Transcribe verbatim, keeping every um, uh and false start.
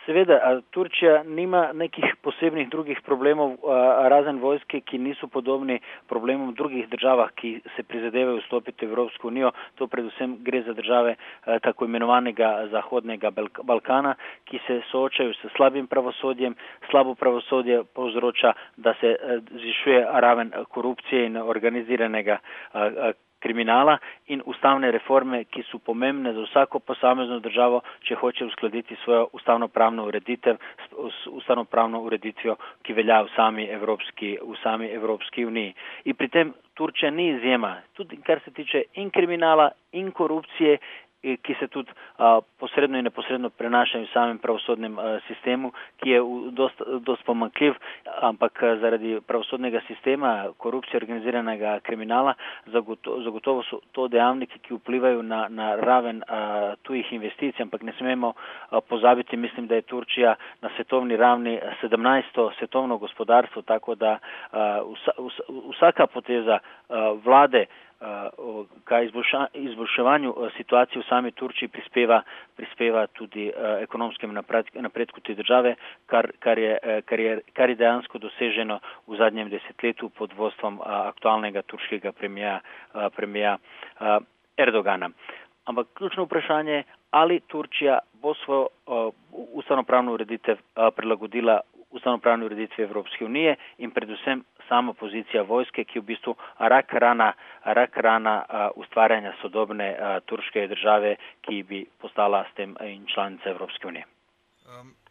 Seveda, Turčija nima nekih posebnih drugih problemov, razen vojske, ki niso podobni problemom v drugih državah, ki se prizadevajo vstopiti v Evropsko unijo. To predvsem gre za države tako imenovanega Zahodnega Balkana, ki se soočajo s slabim pravosodjem. Slabo pravosodje povzroča, da se zvišuje raven korupcije in organiziranega kriminala, in ustavne reforme, ki so pomembne za vsako posamezno državo, če hoče uskladiti svojo ustavno-pravno ureditev s ustavno-pravno ureditvijo, ki velja v sami Evropski, v sami Evropski uniji. In pri tem Turčija ni izjema, tudi kar se tiče in kriminala in korupcije, ki se tudi a, posredno in neposredno prenašajo v samem pravosodnem a, sistemu, ki je dosti pomanjkljiv, ampak a, zaradi pravosodnega sistema, korupcije, organiziranega kriminala, zagotovo, zagotovo so to dejavniki, ki vplivajo na, na raven a, tujih investicij, ampak ne smemo a, pozabiti, mislim, da je Turčija na svetovni ravni sedemnajsto svetovno gospodarstvo, tako da a, vsa, vsa, vsaka poteza a, vlade ka izboljševanju situacije v sami Turčiji prispeva, prispeva tudi ekonomskemu napredku te države, kar, kar, je, kar, je, kar je dejansko doseženo v zadnjem desetletju pod vodstvom aktualnega turškega premija, premija Erdogana. Ampak ključno vprašanje je, ali Turčija bo svojo ustavnopravno ureditev prilagodila ustavnopravni ureditvi Evropske unije in predvsem sama pozicija vojske, ki je v bistvu rak rana, rak rana ustvarjanja sodobne turške države, ki bi postala s tem in članica Evropske unije. Um.